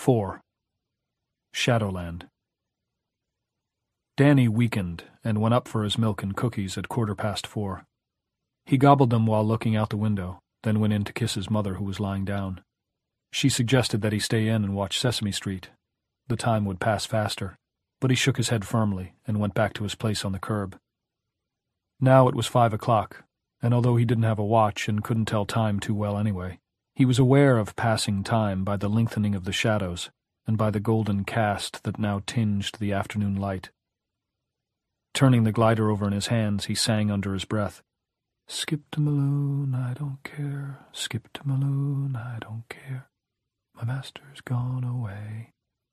4. Shadowland. Danny weakened and went up for his milk and cookies at 4:15. He gobbled them while looking out the window, then went in to kiss his mother, who was lying down. She suggested that he stay in and watch Sesame Street. The time would pass faster, but he shook his head firmly and went back to his place on the curb. Now it was 5 o'clock, and although he didn't have a watch and couldn't tell time too well anyway, he was aware of passing time by the lengthening of the shadows and by the golden cast that now tinged the afternoon light. Turning the glider over in his hands, he sang under his breath, "Skip to Maloon, I don't care. Skip to Maloon, I don't care. My master's gone away.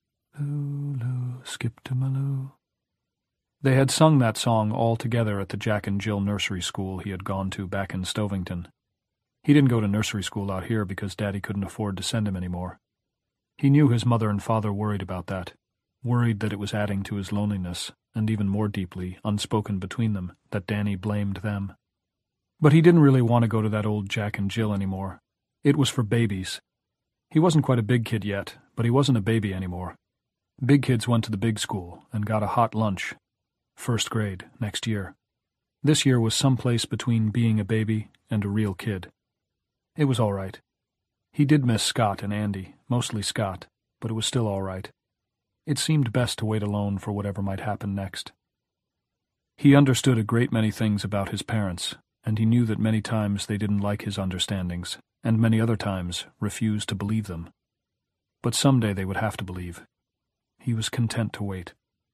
Lulu, skip to Maloo." They had sung that song all together at the Jack and Jill nursery school he had gone to back in Stovington. He didn't go to nursery school out here because Daddy couldn't afford to send him anymore. He knew his mother and father worried about that, worried that it was adding to his loneliness, and even more deeply, unspoken between them, that Danny blamed them. But he didn't really want to go to that old Jack and Jill anymore. It was for babies. He wasn't quite a big kid yet, but he wasn't a baby anymore. Big kids went to the big school and got a hot lunch. 1st grade, next year. This year was someplace between being a baby and a real kid. It was all right. He did miss Scott and Andy, mostly Scott, but it was still all right. It seemed best to wait alone for whatever might happen next. He understood a great many things about his parents, and he knew that many times they didn't like his understandings, and many other times refused to believe them. But someday they would have to believe. He was content to wait.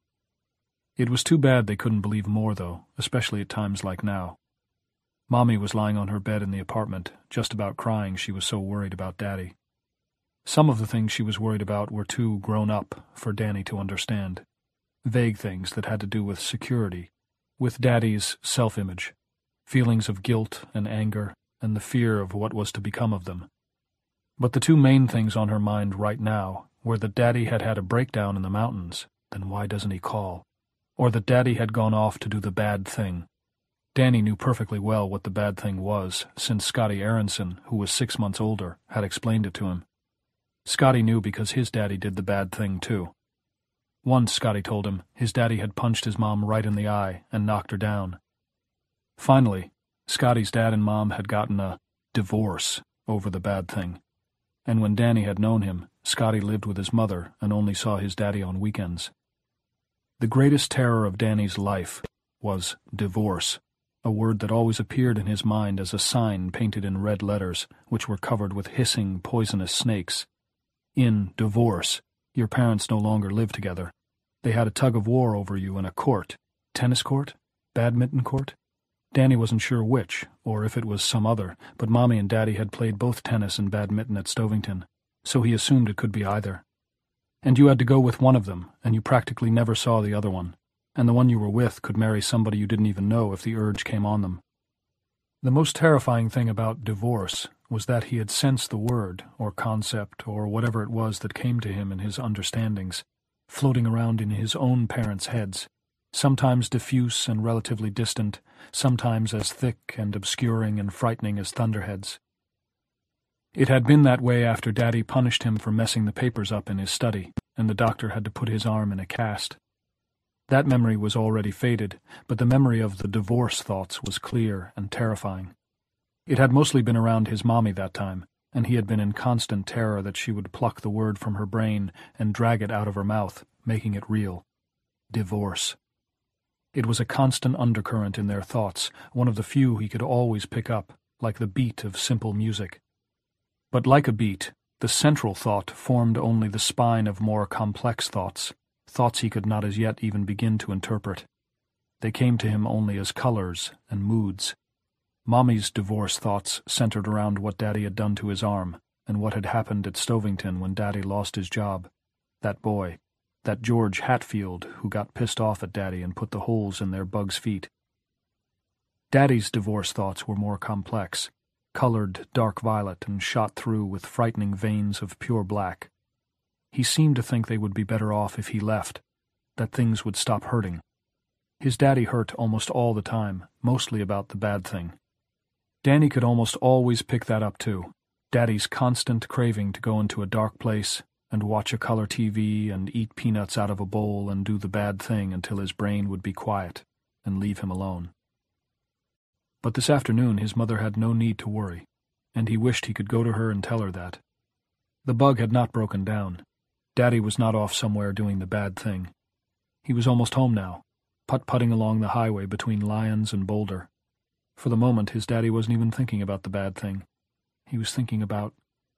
It was too bad they couldn't believe more, though, especially at times like now. Mommy was lying on her bed in the apartment, just about crying, she was so worried about Daddy. Some of the things she was worried about were too grown up for Danny to understand. Vague things that had to do with security, with Daddy's self-image, feelings of guilt and anger, and the fear of what was to become of them. But the two main things on her mind right now were that Daddy had had a breakdown in the mountains, then why doesn't he call? Or that Daddy had gone off to do the bad thing. Danny knew perfectly well what the bad thing was, since Scotty Aronson, who was 6 months older, had explained it to him. Scotty knew because his daddy did the bad thing, too. Once, Scotty told him, his daddy had punched his mom right in the eye and knocked her down. Finally, Scotty's dad and mom had gotten a divorce over the bad thing. And when Danny had known him, Scotty lived with his mother and only saw his daddy on weekends. The greatest terror of Danny's life was divorce, a word that always appeared in his mind as a sign painted in red letters, which were covered with hissing, poisonous snakes. In divorce, your parents no longer live together. They had a tug-of-war over you in a court. Tennis court? Badminton court? Danny wasn't sure which, or if it was some other, but Mommy and Daddy had played both tennis and badminton at Stovington, so he assumed it could be either. And you had to go with one of them, and you practically never saw the other one. And the one you were with could marry somebody you didn't even know if the urge came on them. The most terrifying thing about divorce was that he had sensed the word, or concept, or whatever it was that came to him in his understandings, floating around in his own parents' heads, sometimes diffuse and relatively distant, sometimes as thick and obscuring and frightening as thunderheads. It had been that way after Daddy punished him for messing the papers up in his study, and the doctor had to put his arm in a cast. That memory was already faded, but the memory of the divorce thoughts was clear and terrifying. It had mostly been around his mommy that time, and he had been in constant terror that she would pluck the word from her brain and drag it out of her mouth, making it real. Divorce. It was a constant undercurrent in their thoughts, one of the few he could always pick up, like the beat of simple music. But like a beat, the central thought formed only the spine of more complex thoughts, thoughts he could not as yet even begin to interpret. They came to him only as colors and moods. Mommy's divorce thoughts centered around what Daddy had done to his arm, and what had happened at Stovington when Daddy lost his job. That boy, that George Hatfield who got pissed off at Daddy and put the holes in their bugs' feet. Daddy's divorce thoughts were more complex, colored dark violet and shot through with frightening veins of pure black. He seemed to think they would be better off if he left, that things would stop hurting. His daddy hurt almost all the time, mostly about the bad thing. Danny could almost always pick that up too, Daddy's constant craving to go into a dark place, and watch a color TV and eat peanuts out of a bowl and do the bad thing until his brain would be quiet and leave him alone. But this afternoon his mother had no need to worry, and he wished he could go to her and tell her that. The bug had not broken down. Daddy was not off somewhere doing the bad thing. He was almost home now, putt-putting along the highway between Lyons and Boulder. For the moment, his daddy wasn't even thinking about the bad thing. He was thinking about...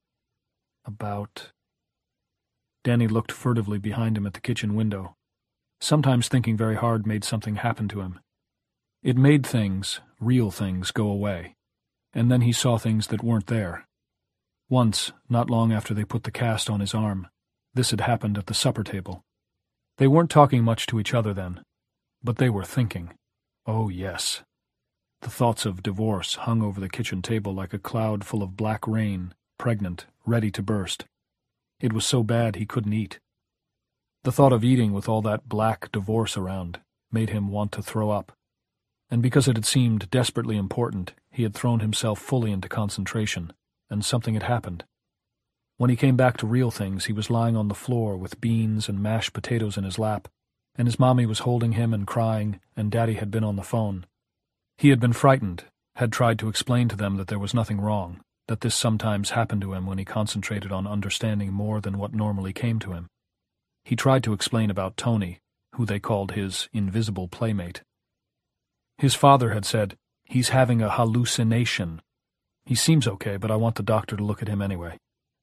Danny looked furtively behind him at the kitchen window. Sometimes thinking very hard made something happen to him. It made things, real things, go away, and then he saw things that weren't there. Once, not long after they put the cast on his arm, this had happened at the supper table. They weren't talking much to each other then, but they were thinking. Oh, yes. The thoughts of divorce hung over the kitchen table like a cloud full of black rain, pregnant, ready to burst. It was so bad he couldn't eat. The thought of eating with all that black divorce around made him want to throw up. And because it had seemed desperately important, he had thrown himself fully into concentration, and something had happened. When he came back to real things, he was lying on the floor with beans and mashed potatoes in his lap, and his mommy was holding him and crying, and Daddy had been on the phone. He had been frightened, had tried to explain to them that there was nothing wrong, that this sometimes happened to him when he concentrated on understanding more than what normally came to him. He tried to explain about Tony, who they called his invisible playmate. His father had said, "He's having a hallucination. He seems okay, but I want the doctor to look at him anyway."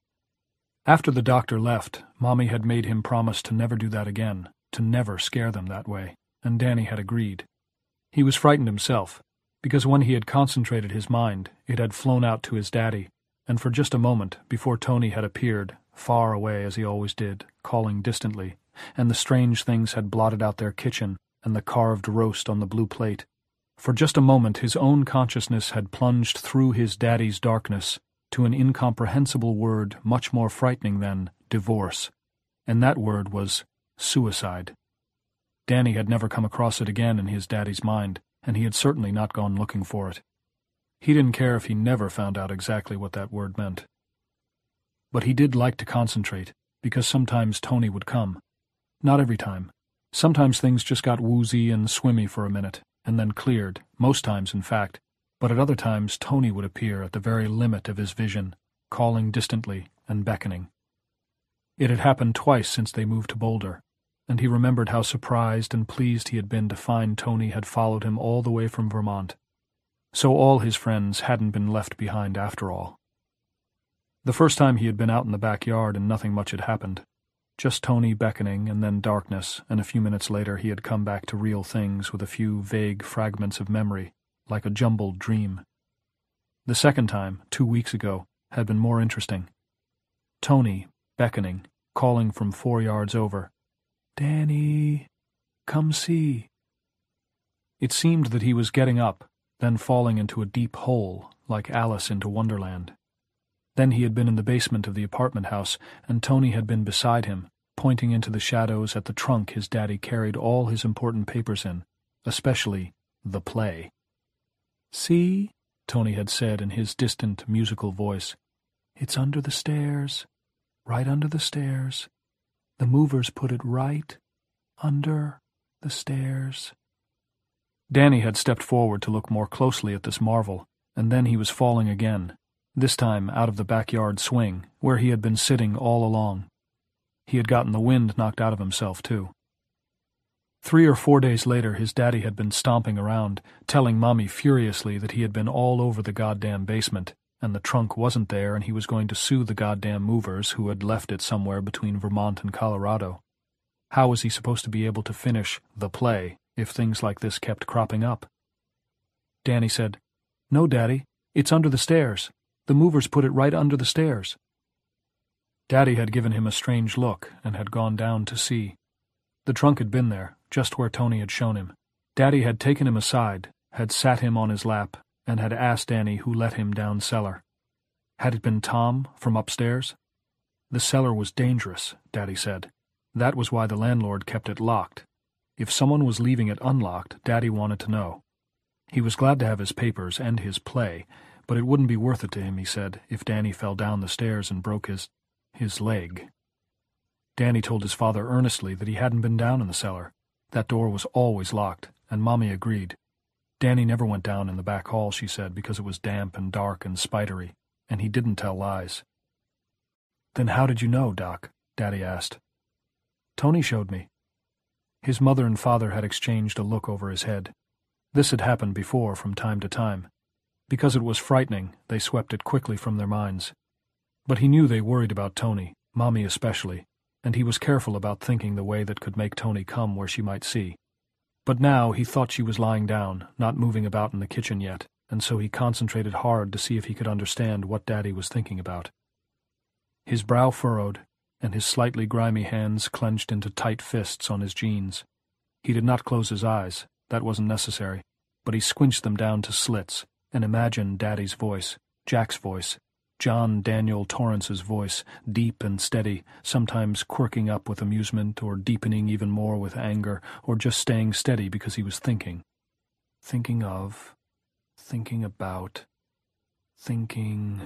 After the doctor left, Mommy had made him promise to never do that again, to never scare them that way, and Danny had agreed. He was frightened himself, because when he had concentrated his mind, it had flown out to his daddy, and for just a moment, before Tony had appeared, far away as he always did, calling distantly, and the strange things had blotted out their kitchen and the carved roast on the blue plate, for just a moment his own consciousness had plunged through his daddy's darkness to an incomprehensible word much more frightening than divorce, and that word was suicide. Danny had never come across it again in his daddy's mind, and he had certainly not gone looking for it. He didn't care if he never found out exactly what that word meant. But he did like to concentrate, because sometimes Tony would come. Not every time. Sometimes things just got woozy and swimmy for a minute, and then cleared, most times in fact, but at other times Tony would appear at the very limit of his vision, calling distantly and beckoning. It had happened twice since they moved to Boulder, and he remembered how surprised and pleased he had been to find Tony had followed him all the way from Vermont. So all his friends hadn't been left behind after all. The first time he had been out in the backyard and nothing much had happened. Just Tony beckoning and then darkness, and a few minutes later he had come back to real things with a few vague fragments of memory, like a jumbled dream. The second time, 2 weeks ago, had been more interesting. Tony, beckoning, calling from 4 yards over, "Danny, come see." It seemed that he was getting up, then falling into a deep hole, like Alice into Wonderland. Then he had been in the basement of the apartment house, and Tony had been beside him, pointing into the shadows at the trunk his daddy carried all his important papers in, especially the play. "See?" Tony had said in his distant, musical voice. "It's under the stairs, right under the stairs. The movers put it right under the stairs." Danny had stepped forward to look more closely at this marvel, and then he was falling again, this time out of the backyard swing, where he had been sitting all along. He had gotten the wind knocked out of himself, too. 3 or 4 days later, his daddy had been stomping around, telling Mommy furiously that he had been all over the goddamn basement, and the trunk wasn't there, and he was going to sue the goddamn movers who had left it somewhere between Vermont and Colorado. How was he supposed to be able to finish the play if things like this kept cropping up? Danny said, "No, Daddy, it's under the stairs. The movers put it right under the stairs." Daddy had given him a strange look and had gone down to see. The trunk had been there, just where Tony had shown him. Daddy had taken him aside, had sat him on his lap, and had asked Danny who let him down cellar. Had it been Tom from upstairs? The cellar was dangerous, Daddy said. That was why the landlord kept it locked. If someone was leaving it unlocked, Daddy wanted to know. He was glad to have his papers and his play, but it wouldn't be worth it to him, he said, if Danny fell down the stairs and broke his leg. Danny told his father earnestly that he hadn't been down in the cellar. That door was always locked, and Mommy agreed. Danny never went down in the back hall, she said, because it was damp and dark and spidery, and he didn't tell lies. "Then how did you know, Doc?" Daddy asked. "Tony showed me." His mother and father had exchanged a look over his head. This had happened before from time to time. Because it was frightening, they swept it quickly from their minds. But he knew they worried about Tony, Mommy especially, and he was careful about thinking the way that could make Tony come where she might see. But now he thought she was lying down, not moving about in the kitchen yet, and so he concentrated hard to see if he could understand what Daddy was thinking about. His brow furrowed, and his slightly grimy hands clenched into tight fists on his jeans. He did not close his eyes, that wasn't necessary, but he squinched them down to slits and imagined Daddy's voice, Jack's voice, John Daniel Torrance's voice, deep and steady, sometimes quirking up with amusement or deepening even more with anger, or just staying steady because he was thinking. Thinking of, thinking about, thinking.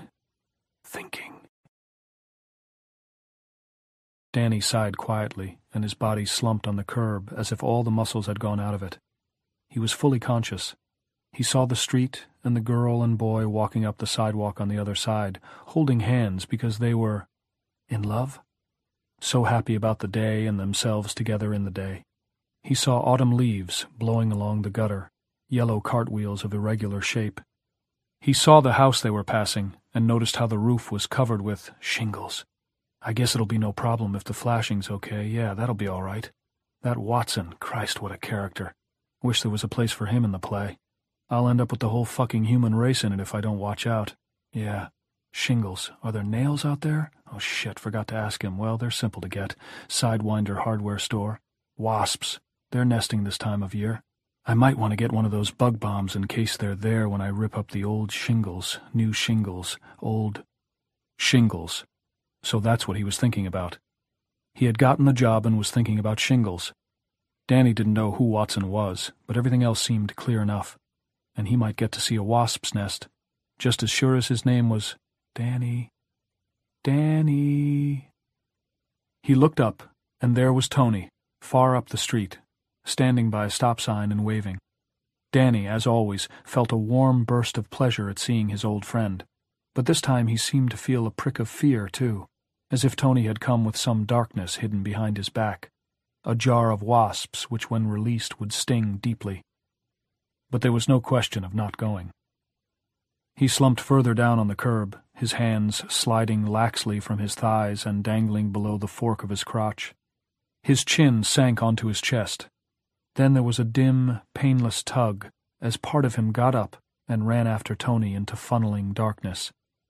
Danny sighed quietly, and his body slumped on the curb as if all the muscles had gone out of it. He was fully conscious. He saw the street and the girl and boy walking up the sidewalk on the other side, holding hands because they were in love, so happy about the day and themselves together in the day. He saw autumn leaves blowing along the gutter, yellow cartwheels of irregular shape. He saw the house they were passing and noticed how the roof was covered with shingles. "I guess it'll be no problem if the flashing's okay. Yeah, that'll be all right. That Watson, Christ, what a character. Wish there was a place for him in the play. I'll end up with the whole fucking human race in it if I don't watch out. Yeah, shingles. Are there nails out there? Oh shit, forgot to ask him. Well, they're simple to get. Sidewinder hardware store. Wasps. They're nesting this time of year. I might want to get one of those bug bombs in case they're there when I rip up the old shingles, new shingles, old shingles." So that's what he was thinking about. He had gotten the job and was thinking about shingles. Danny didn't know who Watson was, but everything else seemed clear enough. And he might get to see a wasp's nest, just as sure as his name was Danny. Danny. He looked up, and there was Tony, far up the street, standing by a stop sign and waving. Danny, as always, felt a warm burst of pleasure at seeing his old friend, but this time he seemed to feel a prick of fear, too, as if Tony had come with some darkness hidden behind his back, a jar of wasps which when released would sting deeply. But there was no question of not going. He slumped further down on the curb, his hands sliding laxly from his thighs and dangling below the fork of his crotch. His chin sank onto his chest. Then there was a dim, painless tug as part of him got up and ran after Tony into funneling darkness.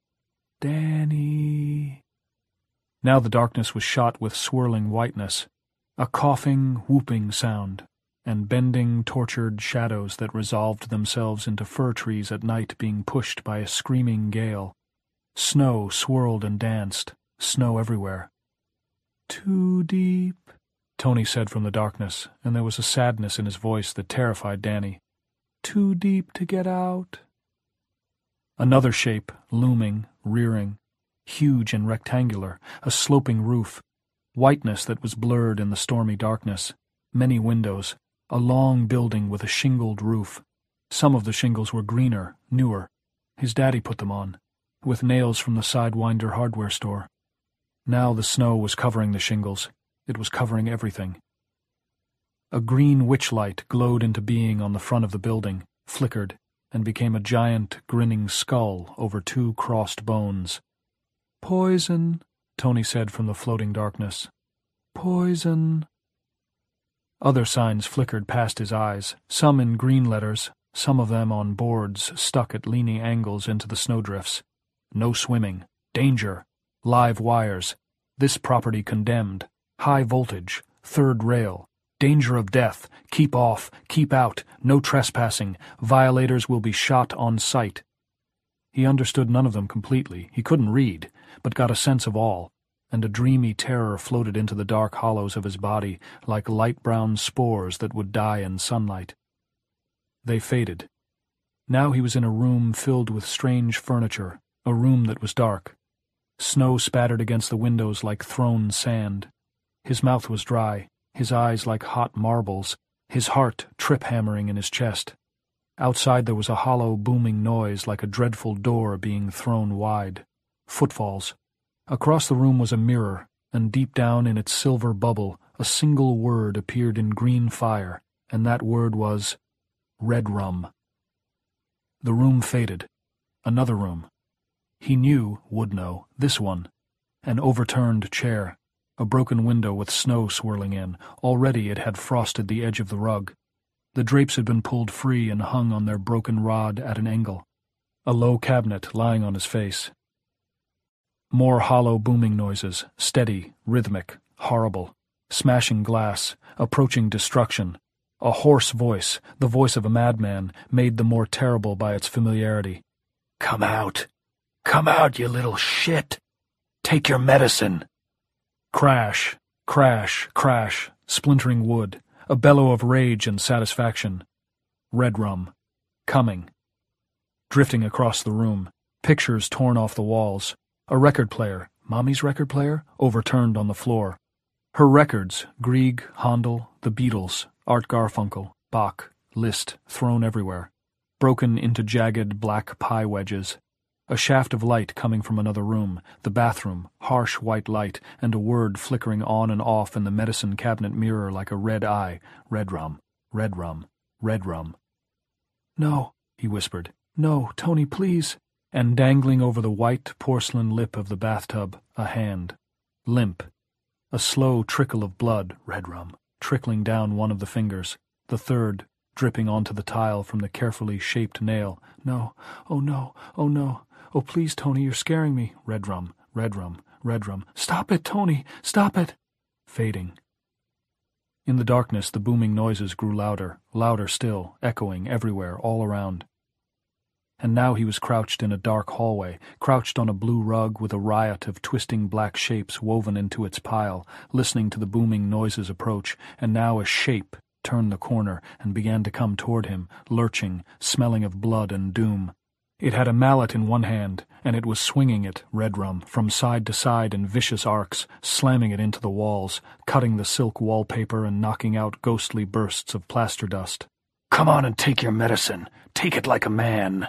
Danny. Now the darkness was shot with swirling whiteness, a coughing, whooping sound, and bending, tortured shadows that resolved themselves into fir trees at night being pushed by a screaming gale. Snow swirled and danced, snow everywhere. "Too deep," Tony said from the darkness, and there was a sadness in his voice that terrified Danny. "Too deep to get out." Another shape, looming, rearing, huge and rectangular, a sloping roof, whiteness that was blurred in the stormy darkness, many windows, a long building with a shingled roof. Some of the shingles were greener, newer. His daddy put them on, with nails from the Sidewinder hardware store. Now the snow was covering the shingles. It was covering everything. A green witch light glowed into being on the front of the building, flickered, and became a giant, grinning skull over two crossed bones. "Poison," Tony said from the floating darkness. "Poison." Other signs flickered past his eyes, some in green letters, some of them on boards stuck at leaning angles into the snowdrifts. "No swimming. Danger. Live wires. This property condemned. High voltage. Third rail. Danger of death. Keep off. Keep out. No trespassing. Violators will be shot on sight." He understood none of them completely. He couldn't read, but got a sense of all, and a dreamy terror floated into the dark hollows of his body like light brown spores that would die in sunlight. They faded. Now he was in a room filled with strange furniture, a room that was dark. Snow spattered against the windows like thrown sand. His mouth was dry, his eyes like hot marbles, his heart trip-hammering in his chest. Outside there was a hollow, booming noise like a dreadful door being thrown wide. Footfalls. Across the room was a mirror, and deep down in its silver bubble a single word appeared in green fire, and that word was Red Rum. The room faded. Another room. He would know, this one. An overturned chair. A broken window with snow swirling in. Already it had frosted the edge of the rug. The drapes had been pulled free and hung on their broken rod at an angle. A low cabinet lying on his face. More hollow booming noises, steady, rhythmic, horrible. Smashing glass, approaching destruction. A hoarse voice, the voice of a madman, made the more terrible by its familiarity. "Come out! Come out, you little shit! Take your medicine!" Crash, crash, crash, splintering wood, a bellow of rage and satisfaction. Red Rum. Coming. Drifting across the room, pictures torn off the walls. A record player, Mommy's record player, overturned on the floor. Her records, Grieg, Handel, the Beatles, Art Garfunkel, Bach, Liszt, thrown everywhere. Broken into jagged black pie wedges. A shaft of light coming from another room, the bathroom, harsh white light, and a word flickering on and off in the medicine cabinet mirror like a red eye. Red Rum, Red Rum, Red Rum. "No," he whispered. "No, Tony, please." And dangling over the white porcelain lip of the bathtub, a hand. Limp. A slow trickle of blood, Red Rum, trickling down one of the fingers, the third, dripping onto the tile from the carefully shaped nail. "No, oh no, oh no. Oh, please, Tony, you're scaring me." Red Rum, Red Rum, Red Rum. "Stop it, Tony, stop it." Fading. In the darkness, the booming noises grew louder, louder still, echoing everywhere, all around. And now he was crouched in a dark hallway, crouched on a blue rug with a riot of twisting black shapes woven into its pile, listening to the booming noises approach, and now a shape turned the corner and began to come toward him, lurching, smelling of blood and doom. It had a mallet in one hand, and it was swinging it, Red Rum, from side to side in vicious arcs, slamming it into the walls, cutting the silk wallpaper and knocking out ghostly bursts of plaster dust. "Come on and take your medicine. Take it like a man."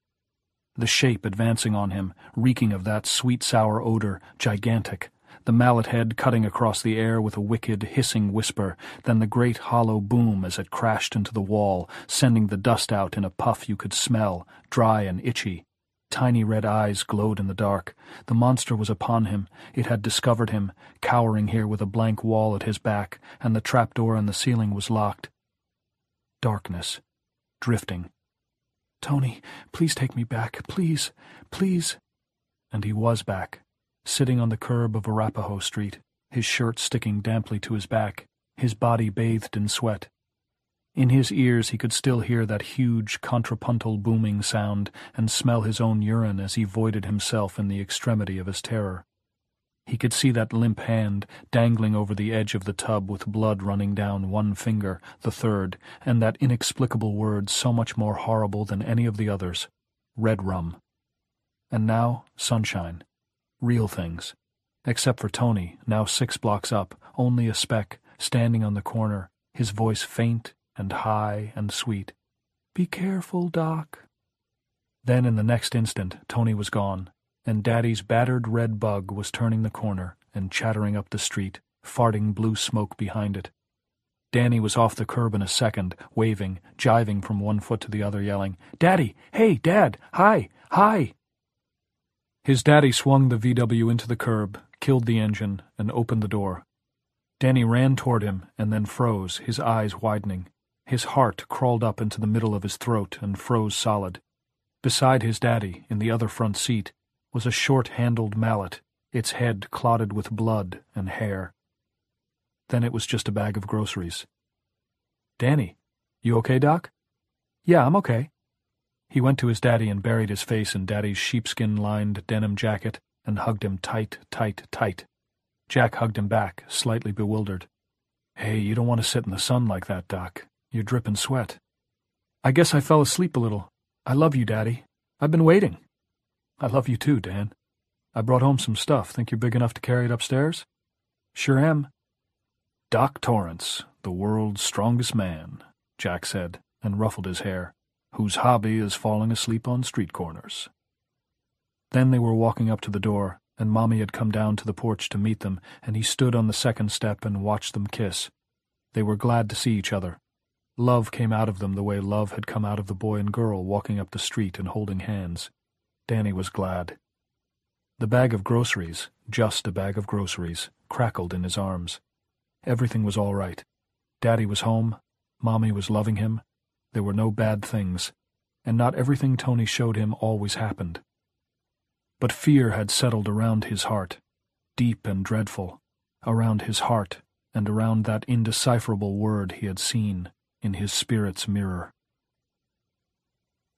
The shape advancing on him, reeking of that sweet-sour odor, gigantic. The mallet head cutting across the air with a wicked, hissing whisper, then the great hollow boom as it crashed into the wall, sending the dust out in a puff you could smell, dry and itchy. Tiny red eyes glowed in the dark. The monster was upon him. It had discovered him, cowering here with a blank wall at his back, and the trapdoor in the ceiling was locked. Darkness. Drifting. "Tony, please take me back. Please, please." And he was back. Sitting on the curb of Arapahoe Street, his shirt sticking damply to his back, his body bathed in sweat. In his ears he could still hear that huge contrapuntal booming sound and smell his own urine as he voided himself in the extremity of his terror. He could see that limp hand dangling over the edge of the tub with blood running down one finger, the third, and that inexplicable word so much more horrible than any of the others, Red Rum. And now, sunshine. Real things. Except for Tony, now 6 blocks up, only a speck, standing on the corner, his voice faint and high and sweet. "Be careful, Doc." Then in the next instant, Tony was gone, and Daddy's battered red bug was turning the corner and chattering up the street, farting blue smoke behind it. Danny was off the curb in a second, waving, jiving from one foot to the other, yelling, "Daddy! Hey, Dad! Hi! Hi!" His daddy swung the VW into the curb, killed the engine, and opened the door. Danny ran toward him and then froze, his eyes widening. His heart crawled up into the middle of his throat and froze solid. Beside his daddy, in the other front seat, was a short-handled mallet, its head clotted with blood and hair. Then it was just a bag of groceries. "Danny, you okay, Doc?" "Yeah, I'm okay." He went to his daddy and buried his face in Daddy's sheepskin-lined denim jacket and hugged him tight, tight, tight. Jack hugged him back, slightly bewildered. "Hey, you don't want to sit in the sun like that, Doc. You're dripping sweat." "I guess I fell asleep a little. I love you, Daddy. I've been waiting." "I love you too, Dan. I brought home some stuff. Think you're big enough to carry it upstairs?" "Sure am." Doc Torrance, the world's strongest man," Jack said, and ruffled his hair, "whose hobby is falling asleep on street corners." Then they were walking up to the door, and Mommy had come down to the porch to meet them, and he stood on the second step and watched them kiss. They were glad to see each other. Love came out of them the way love had come out of the boy and girl walking up the street and holding hands. Danny was glad. The bag of groceries, just a bag of groceries, crackled in his arms. Everything was all right. Daddy was home. Mommy was loving him. There were no bad things, and not everything Tony showed him always happened. But fear had settled around his heart, deep and dreadful, around his heart and around that indecipherable word he had seen in his spirit's mirror.